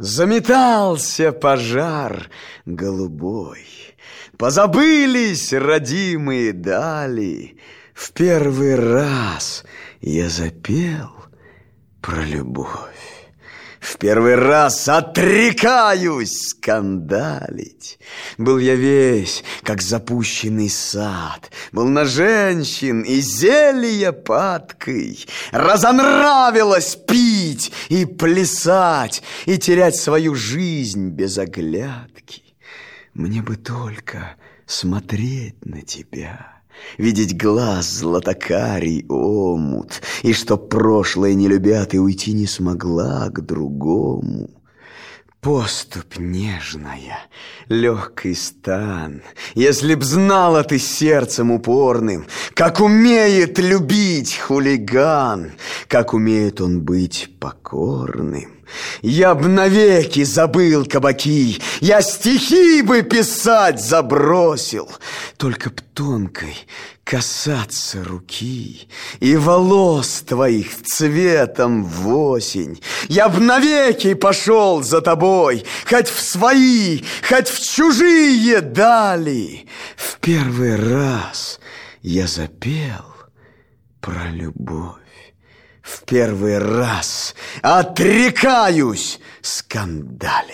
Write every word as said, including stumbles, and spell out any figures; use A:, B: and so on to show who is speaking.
A: Заметался пожар голубой, позабылись родимые дали. В первый раз я запел про любовь. В первый раз отрекаюсь скандалить. Был я весь, как запущенный сад, был на женщин и зелья падкой. Разонравилось пить и плясать, и терять свою жизнь без оглядки. Мне бы только смотреть на тебя, видеть глаз златокарий омут, и чтоб прошлое не любя, ты уйти не смогла к другому. Поступь нежная, легкий стан, если б знала ты сердцем упорным, как умеет любить хулиган, как умеет он быть покорным. Я б навеки забыл кабаки, я стихи бы писать забросил, только б тонкой касаться руки и волос твоих цветом в осень. Я б навеки пошел за тобой, хоть в свои, хоть в чужие дали. В первый раз я запел про любовь. В первый раз отрекаюсь скандалить.